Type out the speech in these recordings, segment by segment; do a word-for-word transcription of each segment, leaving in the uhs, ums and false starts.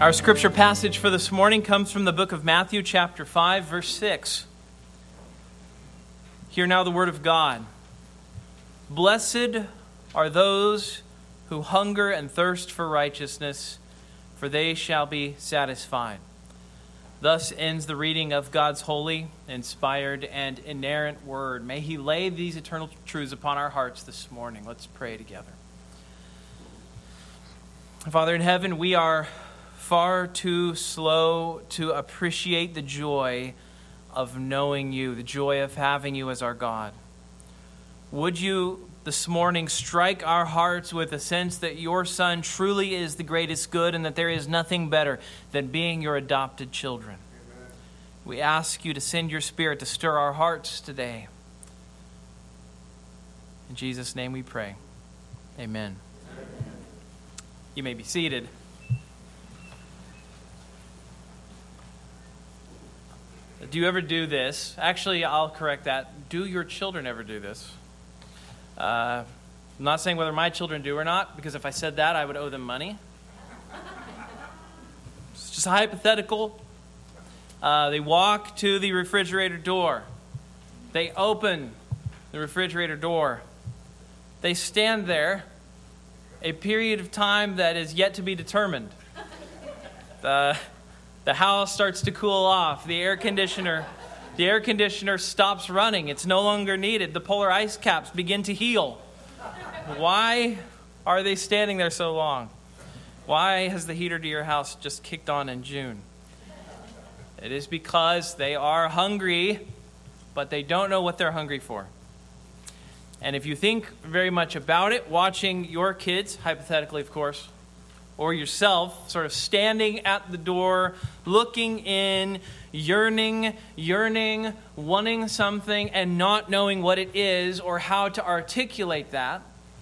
Our scripture passage for this morning comes from the book of Matthew, chapter five, verse six. Hear now the word of God. Blessed are those who hunger and thirst for righteousness, for they shall be satisfied. Thus ends the reading of God's holy, inspired, and inerrant word. May He lay these eternal truths upon our hearts this morning. Let's pray together. Father in heaven, we are far too slow to appreciate the joy of knowing you, the joy of having you as our God. Would you this morning strike our hearts with a sense that your Son truly is the greatest good and that there is nothing better than being your adopted children? Amen. We ask you to send your Spirit to stir our hearts today. In Jesus' name we pray. Amen. Amen. You may be seated. Do you ever do this? Actually, I'll correct that. Do your children ever do this? Uh, I'm not saying whether my children do or not, because if I said that, I would owe them money. It's just a hypothetical. Uh, they walk to the refrigerator door. They open the refrigerator door. They stand there a period of time that is yet to be determined. The... The house starts to cool off. The air conditioner, the air conditioner stops running. It's no longer needed. The polar ice caps begin to heal. Why are they standing there so long? Why has the heater to your house just kicked on in June? It is because they are hungry, but they don't know what they're hungry for. And if you think very much about it, watching your kids, hypothetically of course, or yourself, sort of standing at the door, looking in, yearning, yearning, wanting something, and not knowing what it is or how to articulate that,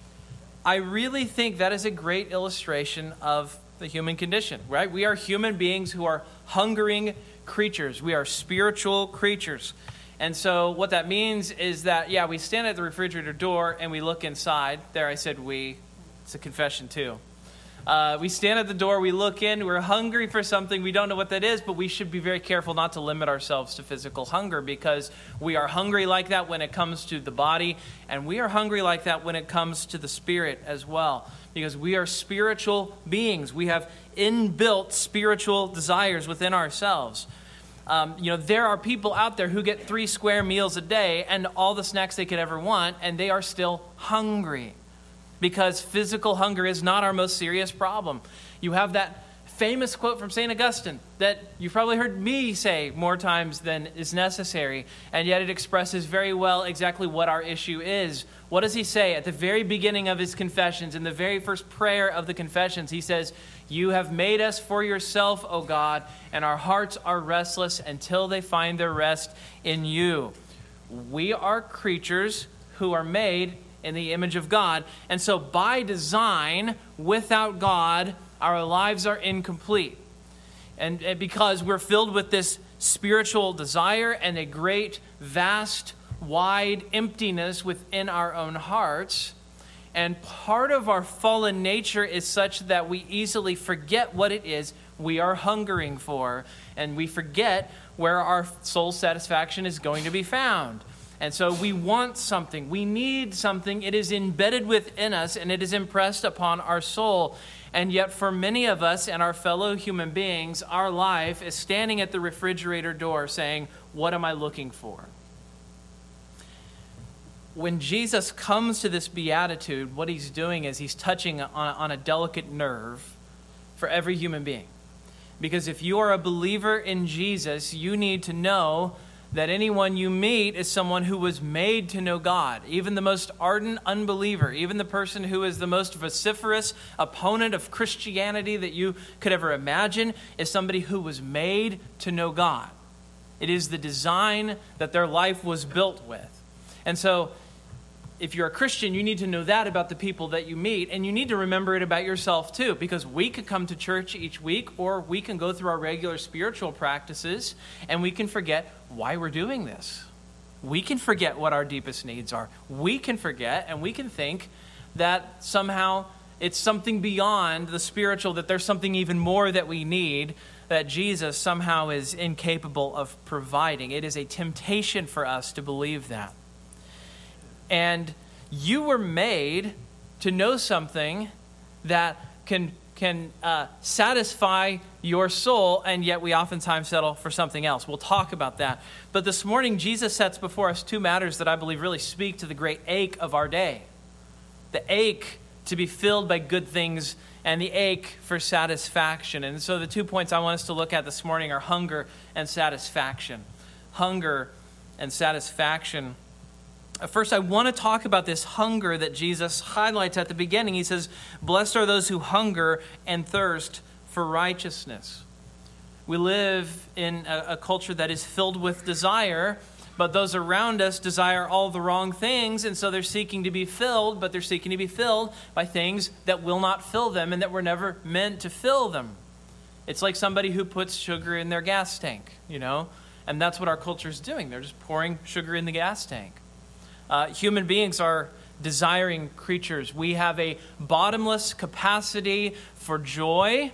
I really think that is a great illustration of the human condition, right? We are human beings who are hungering creatures. We are spiritual creatures. And so what that means is that, yeah, we stand at the refrigerator door and we look inside. There I said we. It's a confession too. Uh, we stand at the door, we look in, we're hungry for something, we don't know what that is, but we should be very careful not to limit ourselves to physical hunger, because we are hungry like that when it comes to the body, and we are hungry like that when it comes to the spirit as well, because we are spiritual beings. We have inbuilt spiritual desires within ourselves. Um, you know, there are people out there who get three square meals a day and all the snacks they could ever want, and they are still hungry. Because physical hunger is not our most serious problem. You have that famous quote from Saint Augustine that you've probably heard me say more times than is necessary, and yet it expresses very well exactly what our issue is. What does he say at the very beginning of his confessions, in the very first prayer of the confessions? He says, "You have made us for yourself, O God, and our hearts are restless until they find their rest in you." We are creatures who are made in the image of God. And so by design, without God, our lives are incomplete. And, and because we're filled with this spiritual desire and a great, vast, wide emptiness within our own hearts. And part of our fallen nature is such that we easily forget what it is we are hungering for. And we forget where our soul satisfaction is going to be found. And so we want something, we need something, it is embedded within us and it is impressed upon our soul. And yet for many of us and our fellow human beings, our life is standing at the refrigerator door saying, what am I looking for? When Jesus comes to this beatitude, what he's doing is he's touching on, on a delicate nerve for every human being. Because if you are a believer in Jesus, you need to know that anyone you meet is someone who was made to know God. Even the most ardent unbeliever, even the person who is the most vociferous opponent of Christianity that you could ever imagine, is somebody who was made to know God. It is the design that their life was built with. And so, if you're a Christian, you need to know that about the people that you meet, and you need to remember it about yourself too, because we could come to church each week, or we can go through our regular spiritual practices, and we can forget why we're doing this. We can forget what our deepest needs are. We can forget, and we can think that somehow It's something beyond the spiritual, that there's something even more that we need that Jesus somehow is incapable of providing. It is a temptation for us to believe that. And you were made to know something that can can uh, satisfy your soul, and yet we oftentimes settle for something else. We'll talk about that. But this morning, Jesus sets before us two matters that I believe really speak to the great ache of our day. The ache to be filled by good things and the ache for satisfaction. And so the two points I want us to look at this morning are hunger and satisfaction. Hunger and satisfaction. First, I want to talk about this hunger that Jesus highlights at the beginning. He says, "Blessed are those who hunger and thirst for righteousness." We live in a, a culture that is filled with desire, but those around us desire all the wrong things, and so they're seeking to be filled, but they're seeking to be filled by things that will not fill them and that were never meant to fill them. It's like somebody who puts sugar in their gas tank, you know, and that's what our culture is doing. They're just pouring sugar in the gas tank. Uh, human beings are desiring creatures. We have a bottomless capacity for joy,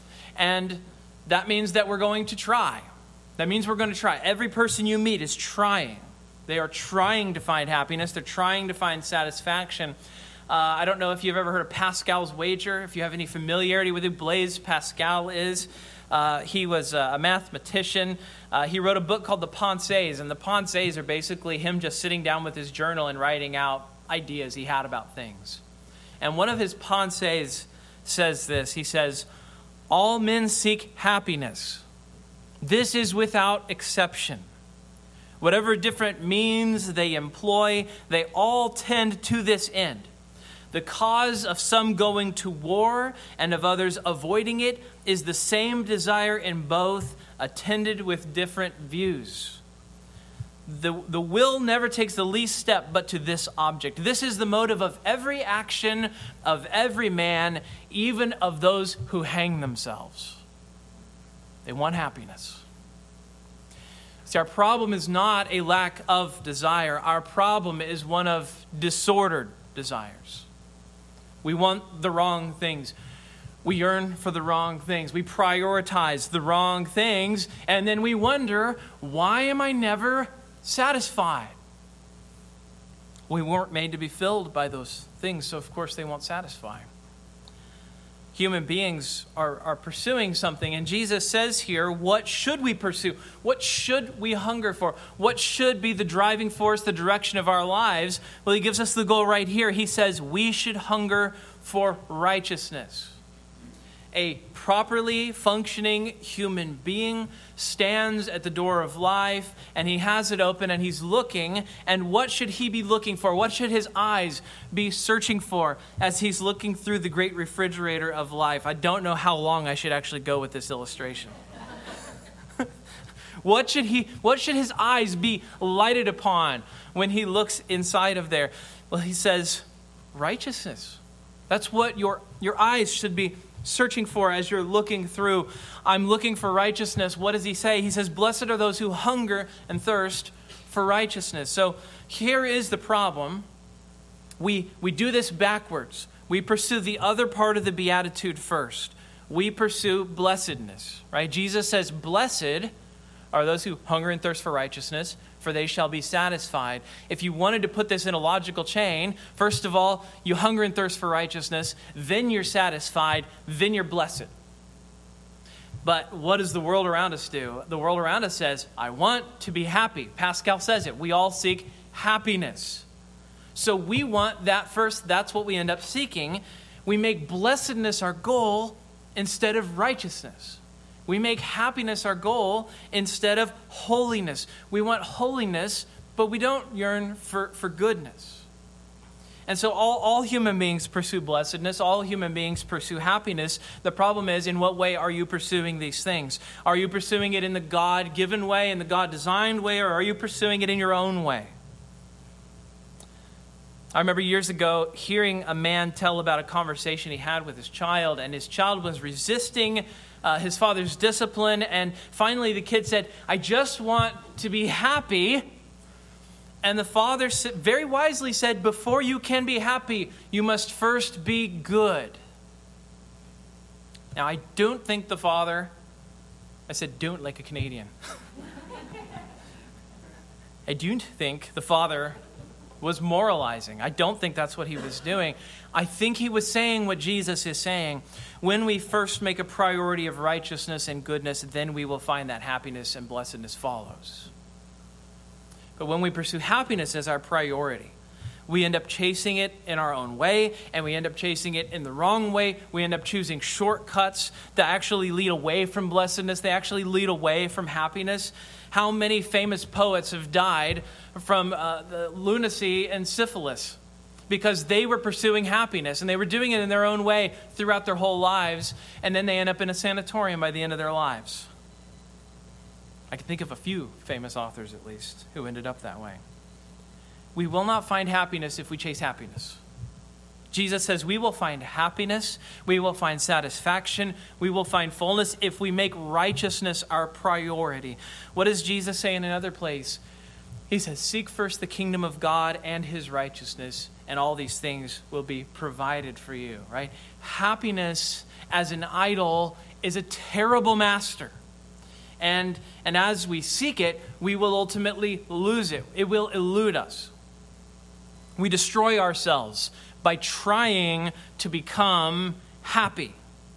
and that means that we're going to try. That means we're going to try. Every person you meet is trying. They are trying to find happiness. They're trying to find satisfaction. Uh, I don't know if you've ever heard of Pascal's wager, if you have any familiarity with who Blaise Pascal is. Uh, he was a mathematician. Uh, he wrote a book called The Pensées, and the Pensées are basically him just sitting down with his journal and writing out ideas he had about things. And one of his Pensées says this. He says, "All men seek happiness. This is without exception. Whatever different means they employ, they all tend to this end. The cause of some going to war and of others avoiding it is the same desire in both, attended with different views. The, the will never takes the least step but to this object. This is the motive of every action of every man, even of those who hang themselves. They want happiness." See, our problem is not a lack of desire. Our problem is one of disordered desires. We want the wrong things. We yearn for the wrong things. We prioritize the wrong things. And then we wonder, why am I never satisfied? We weren't made to be filled by those things, so of course they won't satisfy. Human beings are, are pursuing something. And Jesus says here, what should we pursue? What should we hunger for? What should be the driving force, the direction of our lives? Well, he gives us the goal right here. He says we should hunger for righteousness. A properly functioning human being stands at the door of life, and he has it open, and he's looking. And what should he be looking for? What should his eyes be searching for as he's looking through the great refrigerator of life? I don't know how long I should actually go with this illustration. What should he? What should his eyes be lighted upon when he looks inside of there? Well, he says, righteousness. That's what your, your eyes should be searching for as you're looking through. I'm looking for righteousness. What does he say? He says, blessed are those who hunger and thirst for righteousness. So here is the problem. We, we do this backwards. We pursue the other part of the beatitude first. We pursue blessedness, right? Jesus says, blessed are those who hunger and thirst for righteousness, for they shall be satisfied. If you wanted to put this in a logical chain, first of all, you hunger and thirst for righteousness, then you're satisfied, then you're blessed. But what does the world around us do? The world around us says, I want to be happy. Pascal says it. We all seek happiness. So we want that first. That's what we end up seeking. We make blessedness our goal instead of righteousness. We make happiness our goal instead of holiness. We want holiness, but we don't yearn for, for goodness. And so all, all human beings pursue blessedness. All human beings pursue happiness. The problem is, in what way are you pursuing these things? Are you pursuing it in the God-given way, in the God-designed way, or are you pursuing it in your own way? I remember years ago hearing a man tell about a conversation he had with his child, and his child was resisting uh, his father's discipline, and finally the kid said, I just want to be happy. And the Father very wisely said, before you can be happy, you must first be good. Now, I don't think the Father, I said don't like a Canadian. I don't think the Father was moralizing. I don't think that's what he was doing. I think he was saying what Jesus is saying. When we first make a priority of righteousness and goodness, then we will find that happiness and blessedness follows. But when we pursue happiness as our priority, we end up chasing it in our own way, and we end up chasing it in the wrong way. We end up choosing shortcuts that actually lead away from blessedness. They actually lead away from happiness. How many famous poets have died from uh, the lunacy and syphilis because they were pursuing happiness, and they were doing it in their own way throughout their whole lives, and then they end up in a sanatorium by the end of their lives. I can think of a few famous authors, at least, who ended up that way. We will not find happiness if we chase happiness. Jesus says we will find happiness, we will find satisfaction, we will find fullness if we make righteousness our priority. What does Jesus say in another place? He says, seek first the kingdom of God and his righteousness, and all these things will be provided for you, right? Happiness as an idol is a terrible master. And, and as we seek it, we will ultimately lose it. It will elude us. We destroy ourselves by trying to become happy.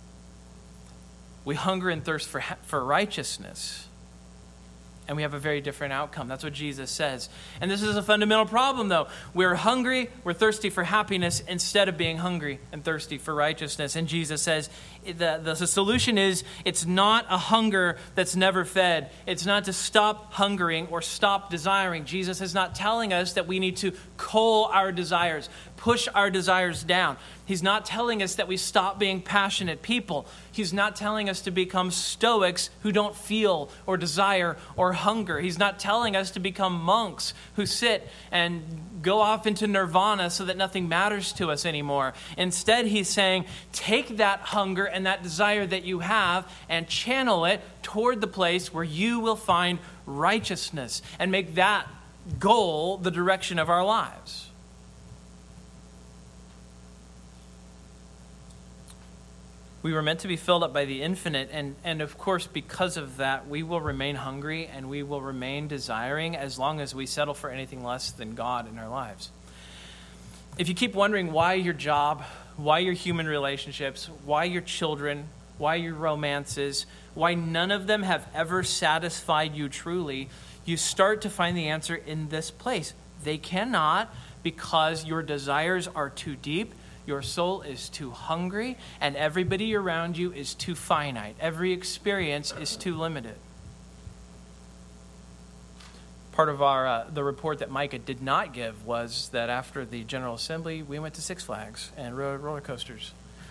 We hunger and thirst for, for righteousness, and we have a very different outcome. That's what Jesus says. And this is a fundamental problem, though. We're hungry, we're thirsty for happiness instead of being hungry and thirsty for righteousness. And Jesus says the, the, the solution is it's not a hunger that's never fed. It's not to stop hungering or stop desiring. Jesus is not telling us that we need to cull our desires, push our desires down. He's not telling us that we stop being passionate people. He's not telling us to become stoics who don't feel or desire or hunger. He's not telling us to become monks who sit and go off into nirvana so that nothing matters to us anymore. Instead, he's saying, take that hunger and that desire that you have and channel it toward the place where you will find righteousness, and make that goal the direction of our lives. We were meant to be filled up by the infinite, and, and of course, because of that, we will remain hungry and we will remain desiring as long as we settle for anything less than God in our lives. If you keep wondering why your job, why your human relationships, why your children, why your romances, why none of them have ever satisfied you truly, you start to find the answer in this place. They cannot, because your desires are too deep. Your soul is too hungry, and everybody around you is too finite. Every experience is too limited. Part of our uh, the report that Micah did not give was that after the General Assembly, we went to Six Flags and rode roller coasters.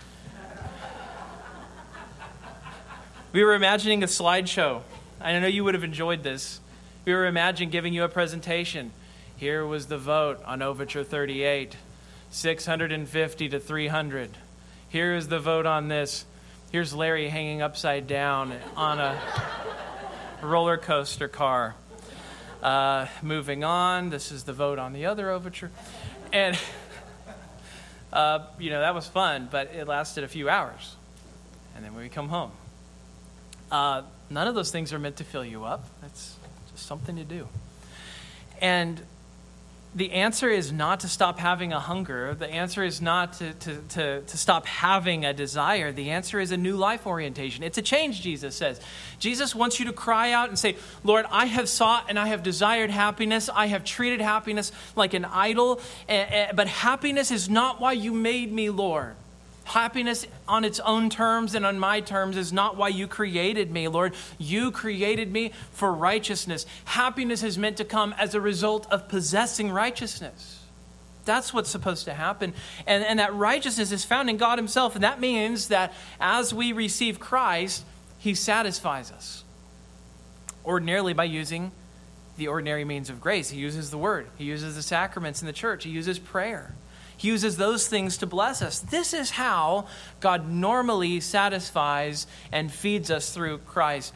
We were imagining a slideshow. I know you would have enjoyed this. We were imagining giving you a presentation. Here was the vote on Overture thirty-eight. six hundred fifty to three hundred. Here is the vote on this. Here's Larry hanging upside down on a roller coaster car. Uh, moving on, this is the vote on the other overture. And, uh, you know, that was fun, but it lasted a few hours. And then we come home. Uh, none of those things are meant to fill you up. That's just something to do. And the answer is not to stop having a hunger. The answer is not to, to, to, to stop having a desire. The answer is a new life orientation. It's a change, Jesus says. Jesus wants you to cry out and say, Lord, I have sought and I have desired happiness. I have treated happiness like an idol. But happiness is not why you made me, Lord. Happiness on its own terms and on my terms is not why you created me, Lord. You created me for righteousness. Happiness is meant to come as a result of possessing righteousness. That's what's supposed to happen. And, and that righteousness is found in God himself. And that means that as we receive Christ, he satisfies us. Ordinarily by using the ordinary means of grace. He uses the word. He uses the sacraments in the church. He uses prayer. He uses those things to bless us. This is how God normally satisfies and feeds us through Christ.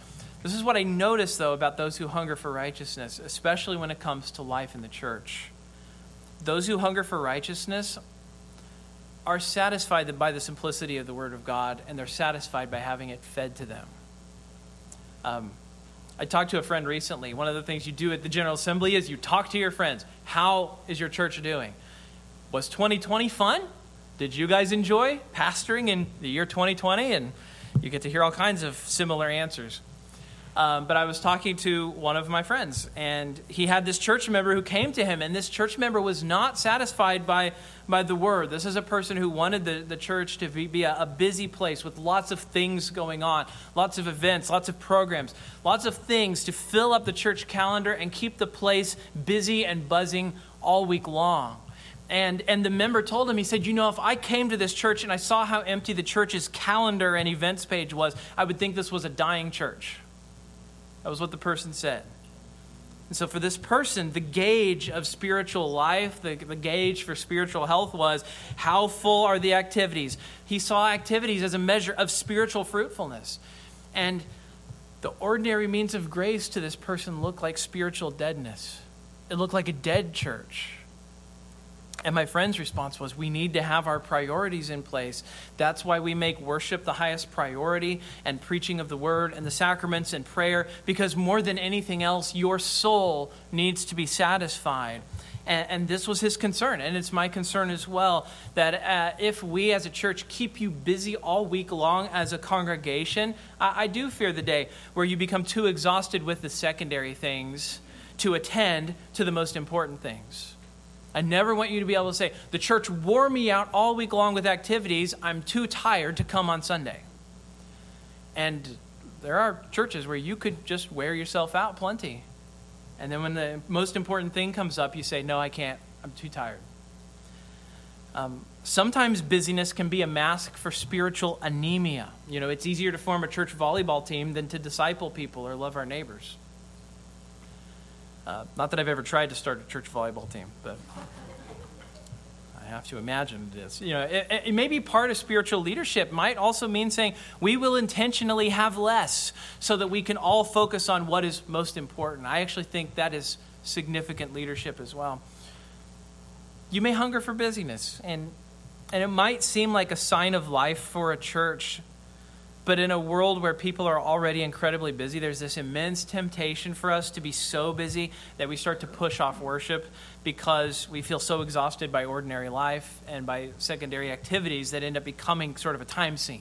This is what I notice, though, about those who hunger for righteousness, especially when it comes to life in the church. Those who hunger for righteousness are satisfied by the simplicity of the Word of God, and they're satisfied by having it fed to them. Um, I talked to a friend recently. One of the things you do at the General Assembly is you talk to your friends. How is your church doing? Was twenty twenty fun? Did you guys enjoy pastoring in the year twenty twenty? And you get to hear all kinds of similar answers. Um, but I was talking to one of my friends, and he had this church member who came to him, and this church member was not satisfied by, by the word. This is a person who wanted the, the church to be, be a, a busy place with lots of things going on, lots of events, lots of programs, lots of things to fill up the church calendar and keep the place busy and buzzing all week long. And and the member told him, he said, you know, if I came to this church and I saw how empty the church's calendar and events page was, I would think this was a dying church. That was what the person said. And so for this person, the gauge of spiritual life, the, the gauge for spiritual health was, how full are the activities? He saw activities as a measure of spiritual fruitfulness. And the ordinary means of grace to this person looked like spiritual deadness. It looked like a dead church. And my friend's response was, we need to have our priorities in place. That's why we make worship the highest priority, and preaching of the word and the sacraments and prayer, because more than anything else, your soul needs to be satisfied. And, and this was his concern, and it's my concern as well, that uh, if we as a church keep you busy all week long as a congregation, I, I do fear the day where you become too exhausted with the secondary things to attend to the most important things. I never want you to be able to say, the church wore me out all week long with activities. I'm too tired to come on Sunday. And there are churches where you could just wear yourself out plenty. And then when the most important thing comes up, you say, no, I can't. I'm too tired. Um, sometimes busyness can be a mask for spiritual anemia. You know, it's easier to form a church volleyball team than to disciple people or love our neighbors. Uh, not that I've ever tried to start a church volleyball team, but I have to imagine it is. You know, it, it may be part of spiritual leadership. Might also mean saying we will intentionally have less so that we can all focus on what is most important. I actually think that is significant leadership as well. You may hunger for busyness, and and it might seem like a sign of life for a church. But in a world where people are already incredibly busy, there's this immense temptation for us to be so busy that we start to push off worship because we feel so exhausted by ordinary life and by secondary activities that end up becoming sort of a time sink.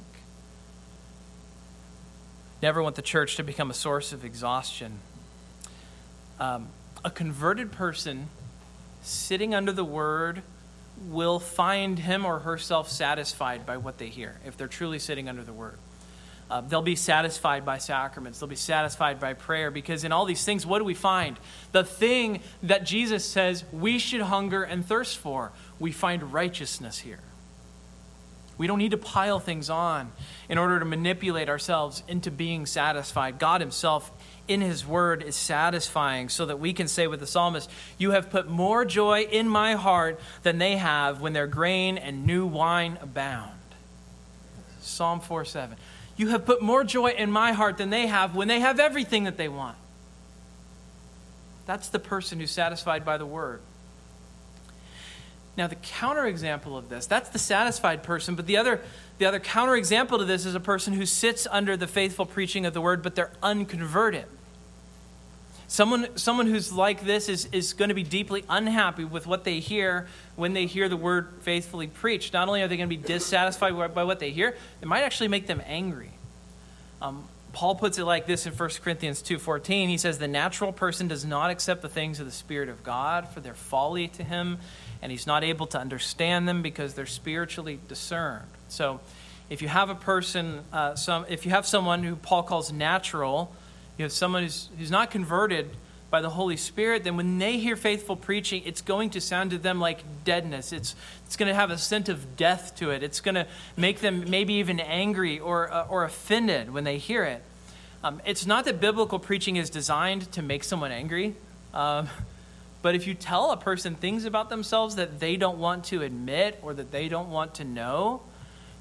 Never want the church to become a source of exhaustion. Um, a converted person sitting under the word will find him or herself satisfied by what they hear if they're truly sitting under the word. Uh, they'll be satisfied by sacraments. They'll be satisfied by prayer, because in all these things, what do we find? The thing that Jesus says we should hunger and thirst for, we find righteousness here. We don't need to pile things on in order to manipulate ourselves into being satisfied. God himself in his word is satisfying, so that we can say with the psalmist, you have put more joy in my heart than they have when their grain and new wine abound. Psalm four seven. You have put more joy in my heart than they have when they have everything that they want. That's the person who's satisfied by the word. Now, the counterexample of this, that's the satisfied person, but the other, the other counterexample to this is a person who sits under the faithful preaching of the word, but they're unconverted. Someone, someone who's like this is, is going to be deeply unhappy with what they hear when they hear the word faithfully preached. Not only are they going to be dissatisfied by what they hear, it might actually make them angry. Um, Paul puts it like this in First Corinthians two fourteen. He says, the natural person does not accept the things of the Spirit of God, for their folly to him, and he's not able to understand them because they're spiritually discerned. So if you have a person, uh, some, if you have someone who Paul calls natural, you have someone who's, who's not converted by the Holy Spirit, then when they hear faithful preaching, it's going to sound to them like deadness. It's it's going to have a scent of death to it. It's going to make them maybe even angry or uh, or offended when they hear it. Um, it's not that biblical preaching is designed to make someone angry, um, but if you tell a person things about themselves that they don't want to admit or that they don't want to know,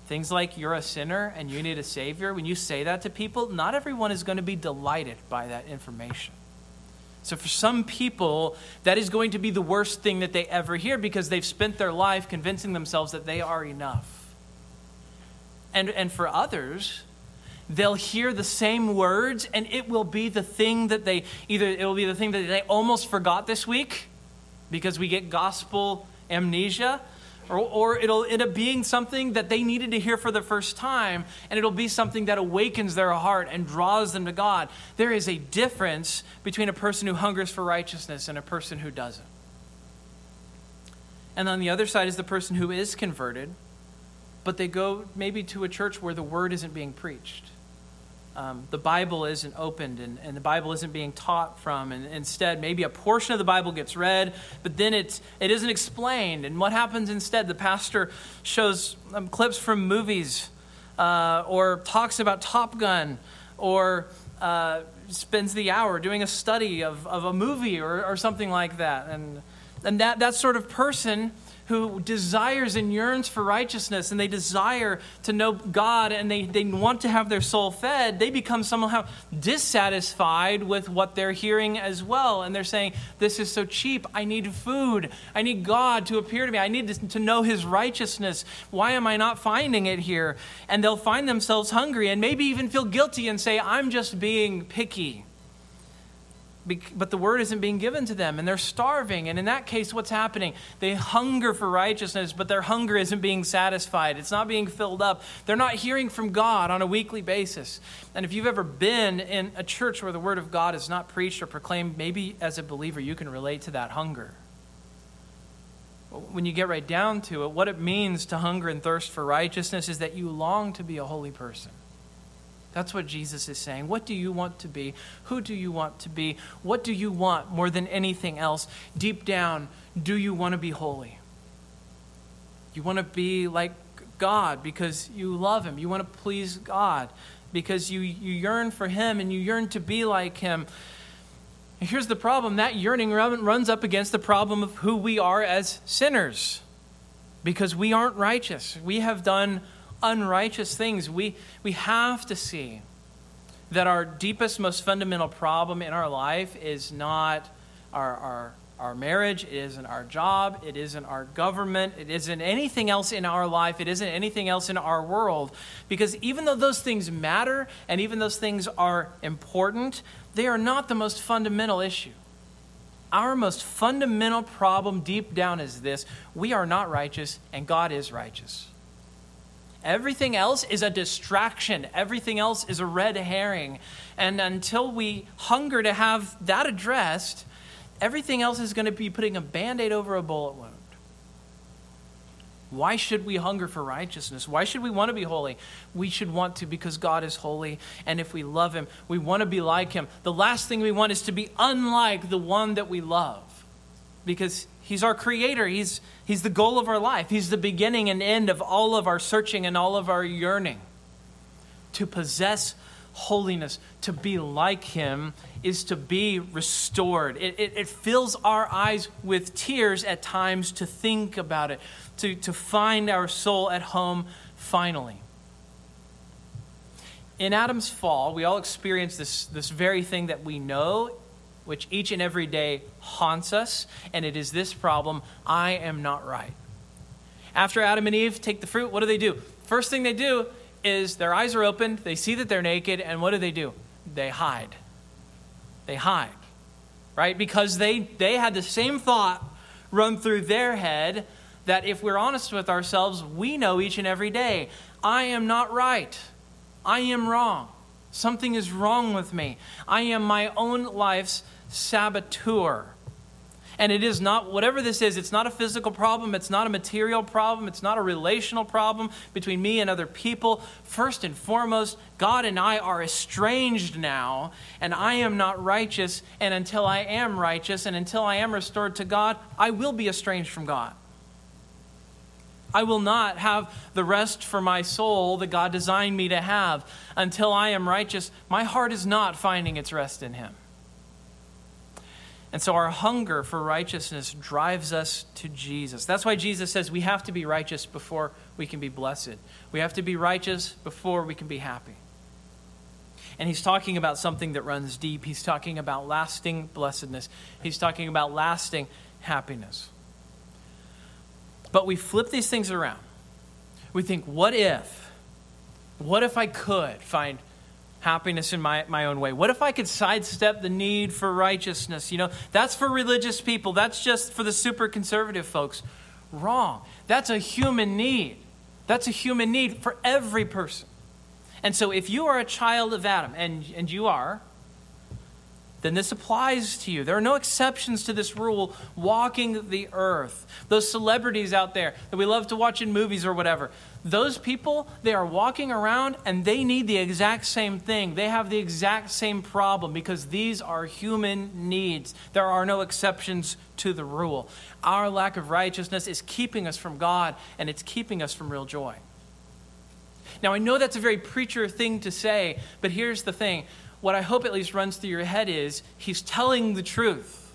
things like you're a sinner and you need a Savior, when you say that to people, not everyone is going to be delighted by that information. So for some people, that is going to be the worst thing that they ever hear because they've spent their life convincing themselves that they are enough. And, and for others, they'll hear the same words and it will be the thing that they, either it will be the thing that they almost forgot this week because we get gospel amnesia, or, or it'll end up being something that they needed to hear for the first time, and it'll be something that awakens their heart and draws them to God. There is a difference between a person who hungers for righteousness and a person who doesn't. And on the other side is the person who is converted, but they go maybe to a church where the word isn't being preached. Um, the Bible isn't opened and, and the Bible isn't being taught from. And instead, maybe a portion of the Bible gets read, but then it's, it isn't explained. And what happens instead? The pastor shows um, clips from movies uh, or talks about Top Gun or uh, spends the hour doing a study of, of a movie or, or something like that. And, and that, that sort of person who desires and yearns for righteousness and they desire to know God and they, they want to have their soul fed, they become somehow dissatisfied with what they're hearing as well. And they're saying, this is so cheap. I need food. I need God to appear to me. I need to, to know his righteousness. Why am I not finding it here? And they'll find themselves hungry and maybe even feel guilty and say, I'm just being picky. But the word isn't being given to them and they're starving. And in that case, what's happening? They hunger for righteousness, but their hunger isn't being satisfied. It's not being filled up. They're not hearing from God on a weekly basis. And if you've ever been in a church where the word of God is not preached or proclaimed, maybe as a believer you can relate to that hunger. When you get right down to it, what it means to hunger and thirst for righteousness is that you long to be a holy person. That's what Jesus is saying. What do you want to be? Who do you want to be? What do you want more than anything else? Deep down, do you want to be holy? You want to be like God because you love him. You want to please God because you, you yearn for him and you yearn to be like him. And here's the problem. That yearning runs up against the problem of who we are as sinners because we aren't righteous. We have done unrighteous things. We we have to see that our deepest, most fundamental problem in our life is not our, our, our marriage, it isn't our job, it isn't our government, it isn't anything else in our life, it isn't anything else in our world. Because even though those things matter and even those things are important, they are not the most fundamental issue. Our most fundamental problem deep down is this: we are not righteous and God is righteous. Everything else is a distraction. Everything else is a red herring. And until we hunger to have that addressed, everything else is going to be putting a Band-Aid over a bullet wound. Why should we hunger for righteousness? Why should we want to be holy? We should want to because God is holy. And if we love him, we want to be like him. The last thing we want is to be unlike the one that we love. Because he's our creator. He's, he's the goal of our life. He's the beginning and end of all of our searching and all of our yearning. To possess holiness, to be like him, is to be restored. It, it, it fills our eyes with tears at times to think about it, to, to find our soul at home finally. In Adam's fall, we all experience this, this very thing that we know, which each and every day haunts us, and it is this problem: I am not right. After Adam and Eve take the fruit, what do they do? First thing they do is their eyes are opened, they see that they're naked, and what do they do? They hide. They hide, right? Because they, they had the same thought run through their head that if we're honest with ourselves, we know each and every day, I am not right. I am wrong. Something is wrong with me. I am my own life's saboteur. And it is not, whatever this is, it's not a physical problem. It's not a material problem. It's not a relational problem between me and other people. First and foremost, God and I are estranged now, and I am not righteous. And until I am righteous and until I am restored to God, I will be estranged from God. I will not have the rest for my soul that God designed me to have. Until I am righteous, my heart is not finding its rest in him. And so our hunger for righteousness drives us to Jesus. That's why Jesus says we have to be righteous before we can be blessed. We have to be righteous before we can be happy. And he's talking about something that runs deep. He's talking about lasting blessedness. He's talking about lasting happiness. But we flip these things around. We think, what if? What if I could find happiness in my, my own way? What if I could sidestep the need for righteousness? You know, that's for religious people. That's just for the super conservative folks. Wrong. That's a human need. That's a human need for every person. And so if you are a child of Adam, and, and you are, then this applies to you. There are no exceptions to this rule walking the earth. Those celebrities out there that we love to watch in movies or whatever, those people, they are walking around and they need the exact same thing. They have the exact same problem because these are human needs. There are no exceptions to the rule. Our lack of righteousness is keeping us from God, and it's keeping us from real joy. Now, I know that's a very preacher thing to say, but here's the thing. What I hope at least runs through your head is he's telling the truth.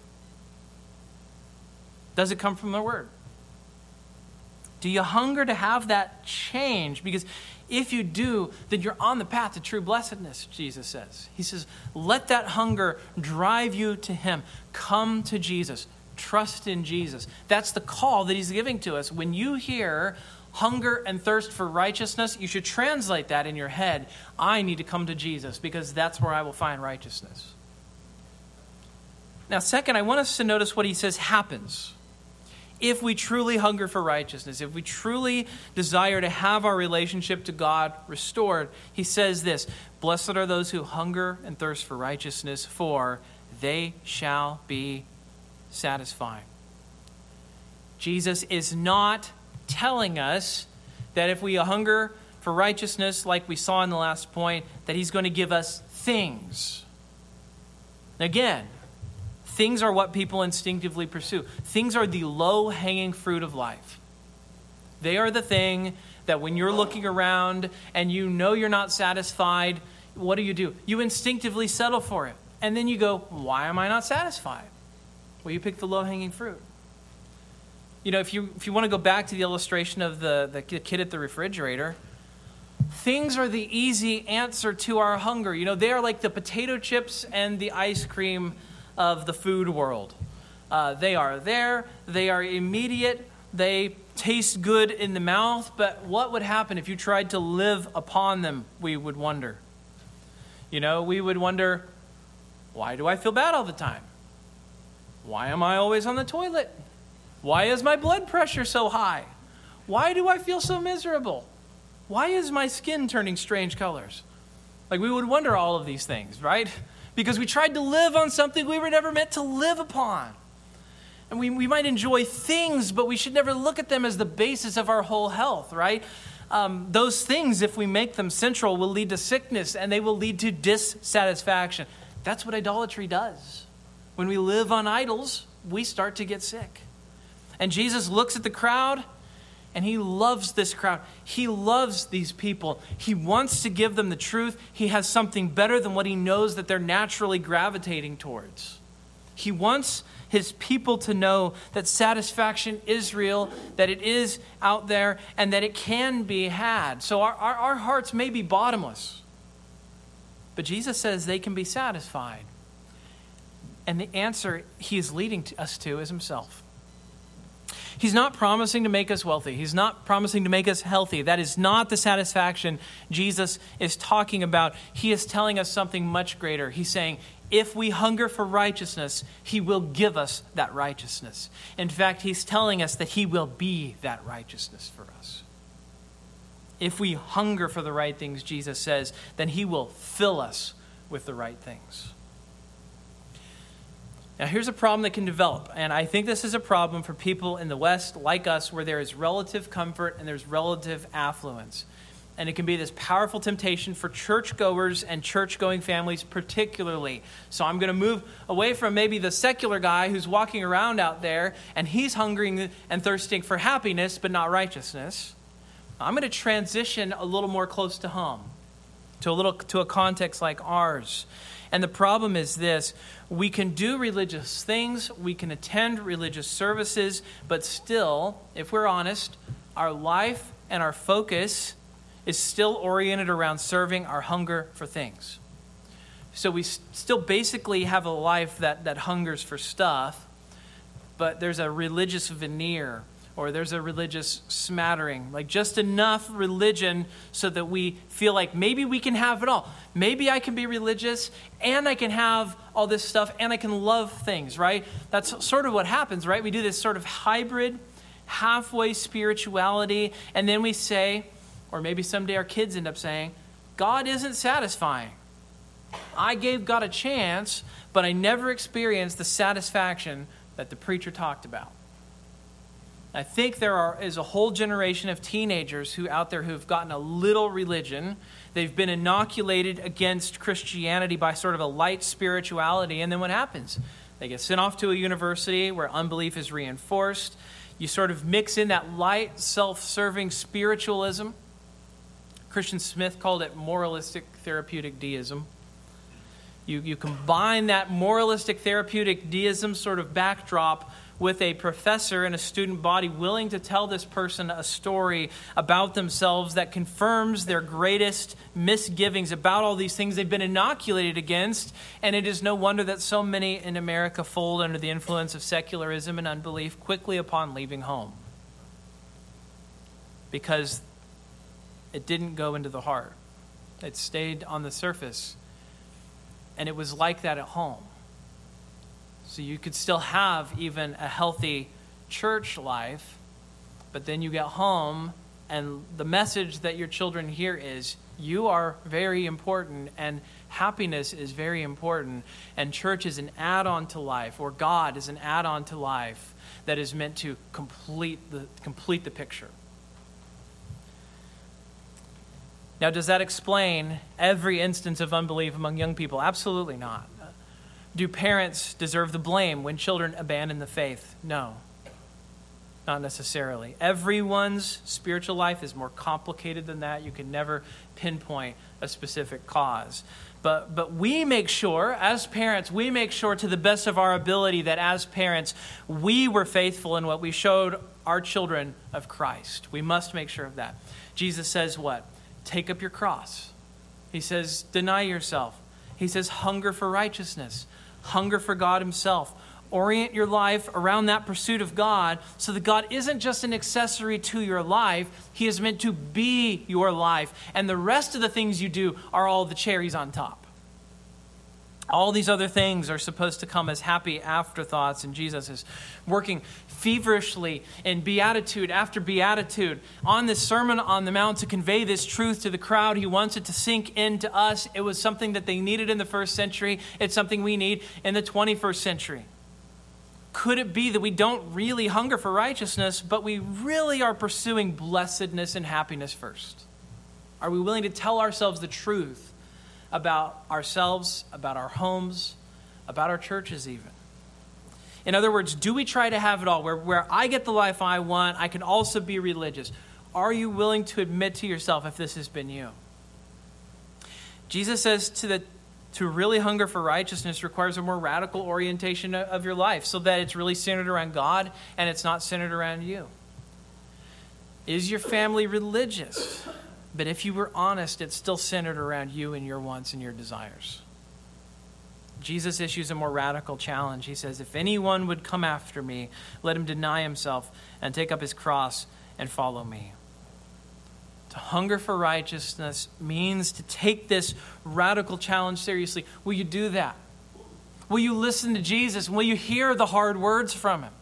Does it come from the Word? Do you hunger to have that change? Because if you do, then you're on the path to true blessedness, Jesus says. He says, let that hunger drive you to Him. Come to Jesus. Trust in Jesus. That's the call that He's giving to us. When you hear hunger and thirst for righteousness, you should translate that in your head. I need to come to Jesus because that's where I will find righteousness. Now, second, I want us to notice what he says happens. If we truly hunger for righteousness, if we truly desire to have our relationship to God restored, he says this, blessed are those who hunger and thirst for righteousness, for they shall be satisfied. Jesus is not telling us that if we hunger for righteousness, like we saw in the last point, that he's going to give us things. Again, things are what people instinctively pursue. Things are the low-hanging fruit of life. They are the thing that when you're looking around and you know you're not satisfied, what do you do? You instinctively settle for it. And then you go, why am I not satisfied? Well, you pick the low-hanging fruit. You know, if you if you want to go back to the illustration of the, the kid at the refrigerator, things are the easy answer to our hunger. You know, they are like the potato chips and the ice cream of the food world. Uh, they are there. They are immediate. They taste good in the mouth. But what would happen if you tried to live upon them, we would wonder. You know, we would wonder, why do I feel bad all the time? Why am I always on the toilet? Why is my blood pressure so high? Why do I feel so miserable? Why is my skin turning strange colors? Like, we would wonder all of these things, right? Because we tried to live on something we were never meant to live upon. And we, we might enjoy things, but we should never look at them as the basis of our whole health, right? Um, those things, if we make them central, will lead to sickness, and they will lead to dissatisfaction. That's what idolatry does. When we live on idols, we start to get sick. And Jesus looks at the crowd, and he loves this crowd. He loves these people. He wants to give them the truth. He has something better than what he knows that they're naturally gravitating towards. He wants his people to know that satisfaction is real, that it is out there, and that it can be had. So our, our, our hearts may be bottomless, but Jesus says they can be satisfied. And the answer he is leading to us to is himself. He's not promising to make us wealthy. He's not promising to make us healthy. That is not the satisfaction Jesus is talking about. He is telling us something much greater. He's saying, if we hunger for righteousness, he will give us that righteousness. In fact, he's telling us that he will be that righteousness for us. If we hunger for the right things, Jesus says, then he will fill us with the right things. Now, here's a problem that can develop, and I think this is a problem for people in the West like us where there is relative comfort and there's relative affluence. And it can be this powerful temptation for churchgoers and church-going families particularly. So I'm going to move away from maybe the secular guy who's walking around out there and he's hungering and thirsting for happiness but not righteousness. I'm going to transition a little more close to home, to a little to a context like ours. And the problem is this: we can do religious things, we can attend religious services, but still, if we're honest, our life and our focus is still oriented around serving our hunger for things. So we still basically have a life that, that hungers for stuff, but there's a religious veneer, or there's a religious smattering, like just enough religion so that we feel like maybe we can have it all. Maybe I can be religious and I can have all this stuff and I can love things, right? That's sort of what happens, right? We do this sort of hybrid, halfway spirituality, and then we say, or maybe someday our kids end up saying, God isn't satisfying. I gave God a chance, but I never experienced the satisfaction that the preacher talked about. I think there are, is a whole generation of teenagers who out there who've gotten a little religion. They've been inoculated against Christianity by sort of a light spirituality. And then what happens? They get sent off to a university where unbelief is reinforced. You sort of mix in that light, self-serving spiritualism. Christian Smith called it moralistic therapeutic deism. You, you combine that moralistic therapeutic deism sort of backdrop with a professor and a student body willing to tell this person a story about themselves that confirms their greatest misgivings about all these things they've been inoculated against. And it is no wonder that so many in America fold under the influence of secularism and unbelief quickly upon leaving home. Because it didn't go into the heart. It stayed on the surface. And it was like that at home. So you could still have even a healthy church life, but then you get home and the message that your children hear is, you are very important and happiness is very important, and church is an add-on to life, or God is an add-on to life that is meant to complete the complete the picture. Now, does that explain every instance of unbelief among young people? Absolutely not. Do parents deserve the blame when children abandon the faith? No, not necessarily. Everyone's spiritual life is more complicated than that. You can never pinpoint a specific cause. But but we make sure, as parents, we make sure to the best of our ability that as parents, we were faithful in what we showed our children of Christ. We must make sure of that. Jesus says what? Take up your cross. He says, deny yourself. He says, hunger for righteousness. Hunger for God himself. Orient your life around that pursuit of God so that God isn't just an accessory to your life. He is meant to be your life. And the rest of the things you do are all the cherries on top. All these other things are supposed to come as happy afterthoughts, and Jesus is working feverishly in beatitude after beatitude on this Sermon on the Mount to convey this truth to the crowd. He wants it to sink into us. It was something that they needed in the first century. It's something we need in the twenty-first century. Could it be that we don't really hunger for righteousness, but we really are pursuing blessedness and happiness first? Are we willing to tell ourselves the truth about ourselves, about our homes, about our churches even? In other words, do we try to have it all? Where, where I get the life I want, I can also be religious. Are you willing to admit to yourself if this has been you? Jesus says to the to really hunger for righteousness requires a more radical orientation of your life so that it's really centered around God and it's not centered around you. Is your family religious? But if you were honest, it's still centered around you and your wants and your desires. Jesus issues a more radical challenge. He says, if anyone would come after me, let him deny himself and take up his cross and follow me. To hunger for righteousness means to take this radical challenge seriously. Will you do that? Will you listen to Jesus? Will you hear the hard words from him?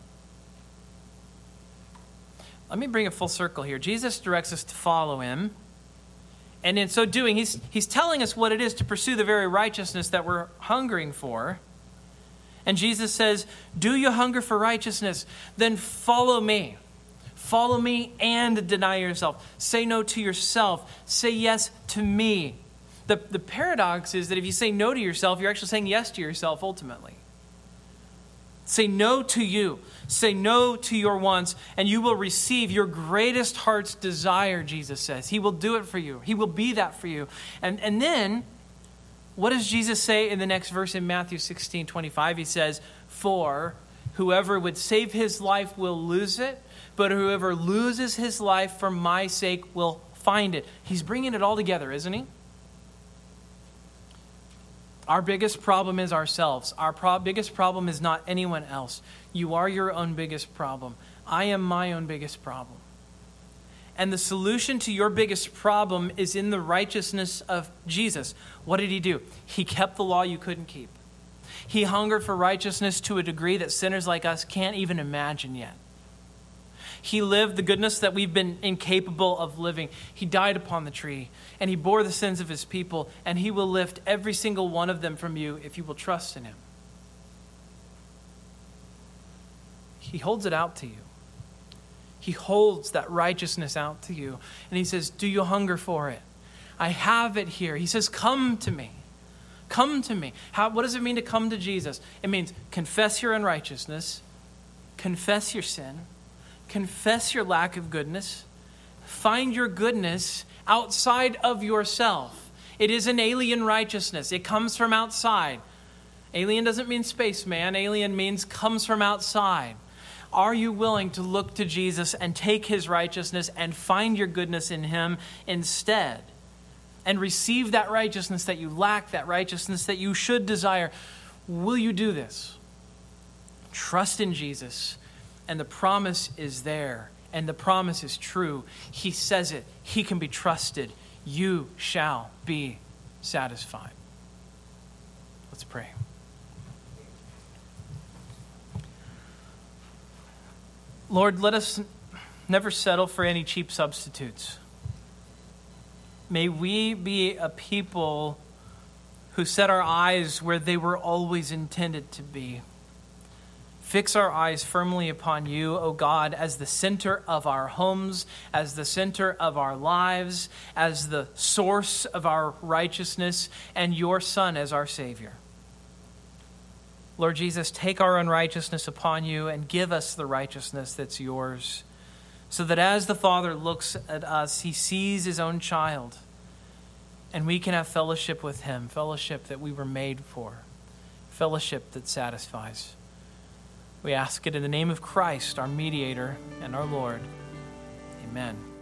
Let me bring it full circle here. Jesus directs us to follow him. And in so doing, he's, he's telling us what it is to pursue the very righteousness that we're hungering for. And Jesus says, do you hunger for righteousness? Then follow me. Follow me and deny yourself. Say no to yourself. Say yes to me. The, the paradox is that if you say no to yourself, you're actually saying yes to yourself ultimately. Say no to you. Say no to your wants, and you will receive your greatest heart's desire, Jesus says. He will do it for you. He will be that for you. And, and then What does Jesus say in the next verse in Matthew sixteen twenty-five? He says, for whoever would save his life will lose it, but whoever loses his life for my sake will find it. He's bringing it all together, isn't he? Our biggest problem is ourselves. Our pro- biggest problem is not anyone else. You are your own biggest problem. I am my own biggest problem. And the solution to your biggest problem is in the righteousness of Jesus. What did he do? He kept the law you couldn't keep. He hungered for righteousness to a degree that sinners like us can't even imagine yet. He lived the goodness that we've been incapable of living. He died upon the tree, and he bore the sins of his people, and he will lift every single one of them from you if you will trust in him. He holds it out to you. He holds that righteousness out to you, and he says, do you hunger for it? I have it here. He says, come to me. Come to me. How, what does it mean to come to Jesus? It means confess your unrighteousness, confess your sin, confess your lack of goodness, find your goodness outside of yourself. It is an alien righteousness. It comes from outside. Alien doesn't mean spaceman. Alien means comes from outside. Are you willing to look to Jesus and take his righteousness and find your goodness in him instead? And receive that righteousness that you lack, that righteousness that you should desire. Will you do this? Trust in Jesus, and the promise is there, and the promise is true. He says it. He can be trusted. You shall be satisfied. Let's pray. Lord, let us never settle for any cheap substitutes. May we be a people who set our eyes where they were always intended to be. Fix our eyes firmly upon you, O God, as the center of our homes, as the center of our lives, as the source of our righteousness, and your Son as our Savior. Lord Jesus, take our unrighteousness upon you and give us the righteousness that's yours, so that as the Father looks at us, he sees his own child, and we can have fellowship with him, fellowship that we were made for, fellowship that satisfies. We ask it in the name of Christ, our mediator and our Lord. Amen.